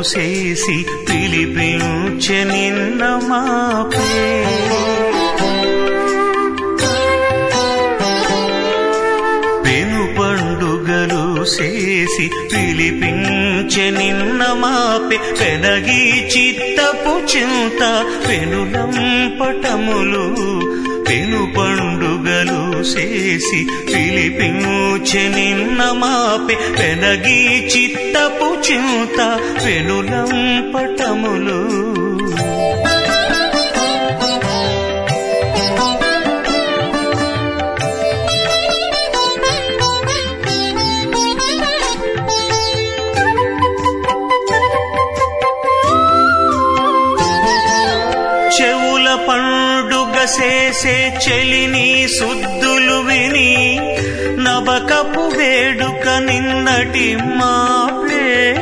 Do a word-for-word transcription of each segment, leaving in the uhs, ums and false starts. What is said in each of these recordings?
చేసి పిలిపించె నిన్న మాపే పెను పండుగలు చేసి పిలిపించె నిన్న మాపే పెనగి చిత్తపు చింత పెనులంపటములు పెను పండుగలు చేసి పిలిపించె నిన్న మాపే పెనగి చిత్తపు చింత పెనులంపటములు చెవుల పండుగ చేసే చెలిని సుద్దులు విని నబకపు వేడుక నిన్నటి మాపే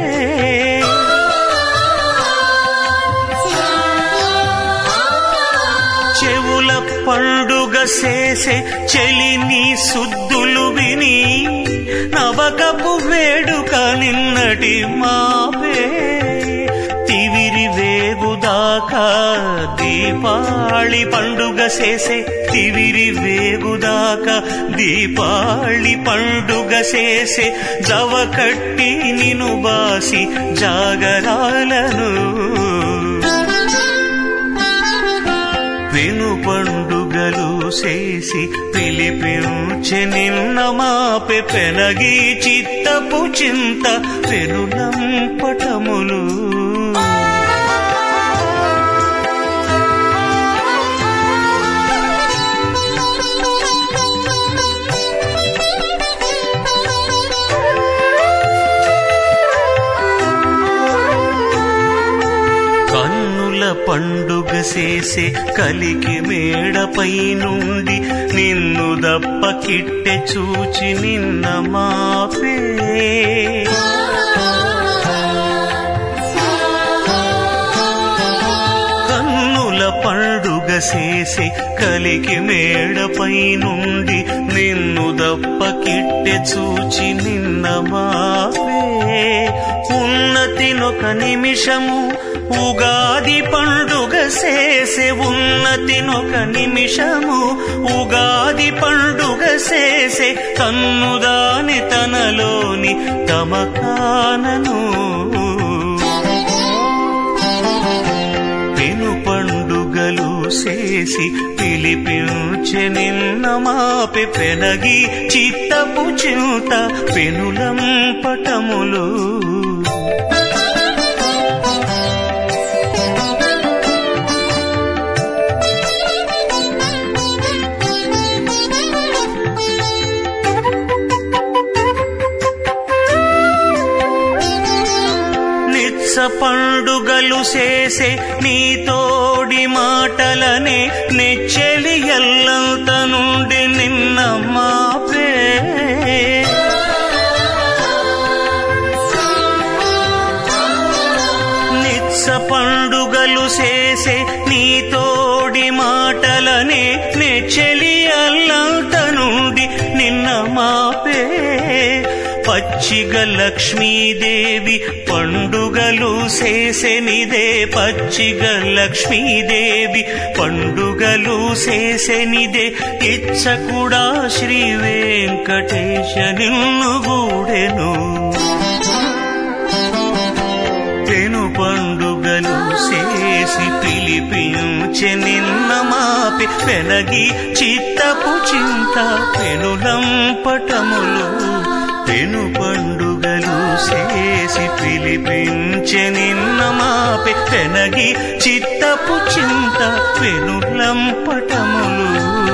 చెవుల పండుగ చేసే చెలిని సుద్దులు విని నబకపు వేడుక నిన్నటి మాపే తివిరి వేగుదాకా దీపాళి పండుగ చేసే తివిరి వేగుదాకా దీపాళి పండుగ చేసే జవ కట్టి నిను బాసి జాగరాలను పెను పండుగలు చేసి పిలిపించె నిన్న మాపే పెనగి చిత్తపు చింత పెనులంపటములు పండుగ చేసే కలికి మేడపై నుండి నిన్ను దప్ప కిట్టె చూచి నిన్న మాపే కన్నుల పండుగ చేసే కలికి మేడపై నుండి నిన్ను దప్ప కిట్టె చూచి నిన్న మాపే ఉన్నతినొక నిమిషము ఉగాది పండుగ చేసే ఉన్నతినొక నిమిషము ఉగాది పండుగ చేసే తన్నుదాని తనలోని తమకానను పెను పండుగలు చేసి పిలిపించె నిన్న మాపే పెనగి చిత్తపు చింత పెనులంపటములు పండుగలు చేసే నీ తోడి మాటలనే నెచ్చెలి ఎల్లంత నుండి నిన్న మాపే నిత్స పండుగలు చేసే నీ తోడి మాటలనే నెచ్చెలి ఎల్లంత నుండి నిన్న మాపే పచ్చిగ లక్ష్మీదేవి పండుగలు చేసెనిదే పచ్చిగ లక్ష్మీదేవి పండుగలు చేసెనిదే ఇచ్చకుడా శ్రీ వెంకటేశ నిన్ను గూడెను పెను పండుగలు చేసి పిలిపించె నిన్న మాపే పెనగి చిత్తపు చింత పెనులంపటములు పెను పండుగలు చేసి పిలిపించె నిన్న మాపే పెనగి చిత్తపు చింత పెనులంపటములు